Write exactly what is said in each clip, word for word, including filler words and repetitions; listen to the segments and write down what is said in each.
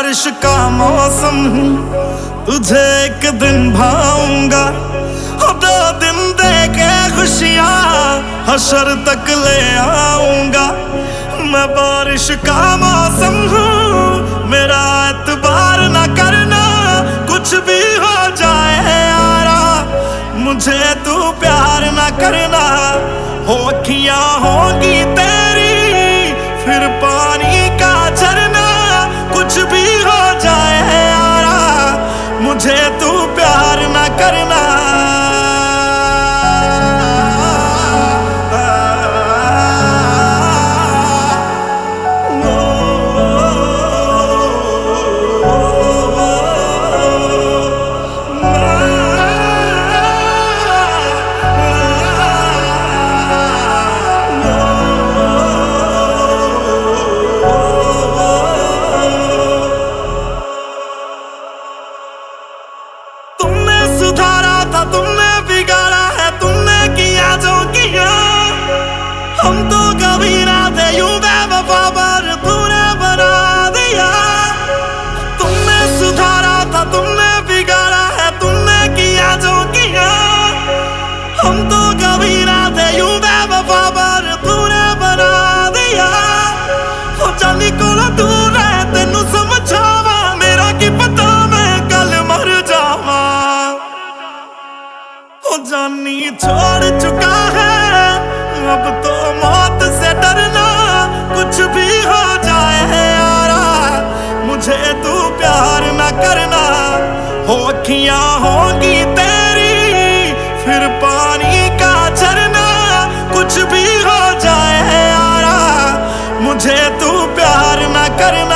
बारिश का मौसम हूँ, तुझे एक दिन भाऊंगा। दो दिन दे के खुशियाँ हशर तक ले आऊंगा। मैं बारिश का मौसम हूँ, मेरा एतबार ना करना, कुछ भी हो जाए यारा, मुझे तू प्यार ना करना। हो अखियाँ होंगी तेरी फिर पानी का झरना, कुछ भी हो जाए यारा, मुझे तू प्यार ना करना। तुमने बिगाड़ा है, तुमने किया जो किया, हम तो कभी ना थे यूं बेवफा पर तूने बना दिया। तुमने सुधारा था, तुमने बिगाड़ा है, तुमने किया जो किया, हम तो कभी ना थे यूं बेवफा पर तूने बना दिया। हो जानी कोला दूर है, तेनू समझावा, मेरा की पता मैं कल मर जावा। ओ जानी छोड़ चुका है, अब तो मौत से डरना, कुछ भी हो जाए यारा, मुझे तू प्यार ना करना। हो अखियाँ होंगी तेरी फिर पानी का झरना, कुछ भी हो जाए यारा, मुझे तू प्यार ना करना।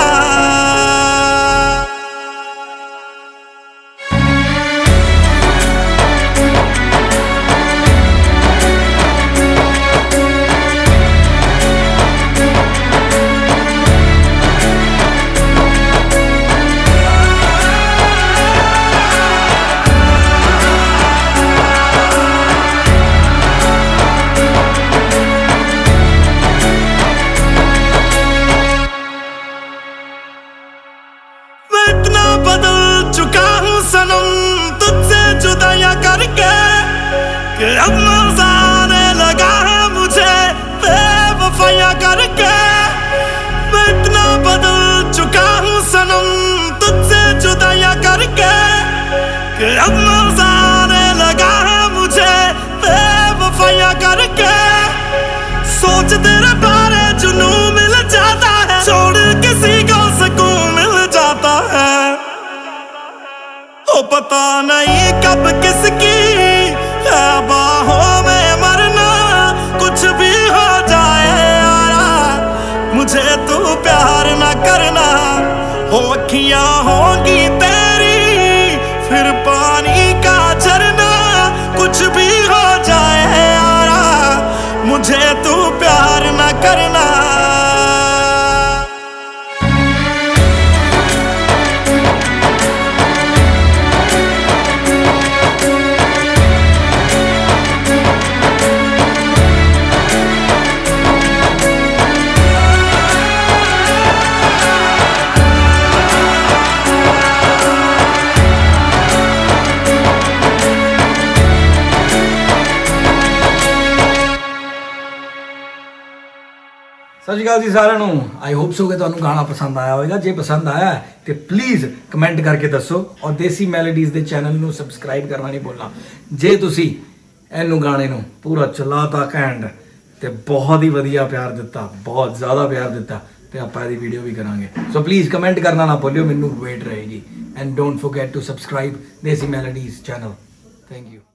बदल चुका हूँ सनम तुझसे जुदाइयां करके, कि अब मजा आने लगा है मुझे बेवफाइयां करके। मैं इतना बदल चुका हूँ सनम तुझसे जुदाइयां करके, कि अब मजा आने लगा है मुझे बेवफाइयां करके। सोच तेरे बारे जुनू मिल जाता है, छोड़ किसी को सुकून मिल जाता है। ओ पता नहीं कब किसकी है बाहों में मरना, कुछ भी हो जाए यारा, मुझे तू प्यार ना करना। हो अखियाँ होंगी तेरी फिर पानी का झरना, कुछ भी हो जाए यारा, मुझे तू प्यार ना करना। सत श्री अकाल जी सारिਆਂ ਨੂੰ। आई होप सो कि ਤੁਹਾਨੂੰ गाना पसंद आया होगा। जे पसंद आया तो प्लीज़ कमेंट करके दसो, और देसी मैलोडीज़ के चैनल ਨੂੰ सबसक्राइब करना नहीं भूलना। जे तुसी इनू गाने ਨੂੰ पूरा चलाता घैंट ਤੇ बहुत ही वधिया प्यार दिता, बहुत ज़्यादा प्यार दिता, तो आप ਇਹਦੀ वीडियो भी करांगे। सो प्लीज़ कमेंट करना ना भूलियो, मैनू वेट रहेगी। And don't forget to subscribe Desi Melodies channel. Thank you.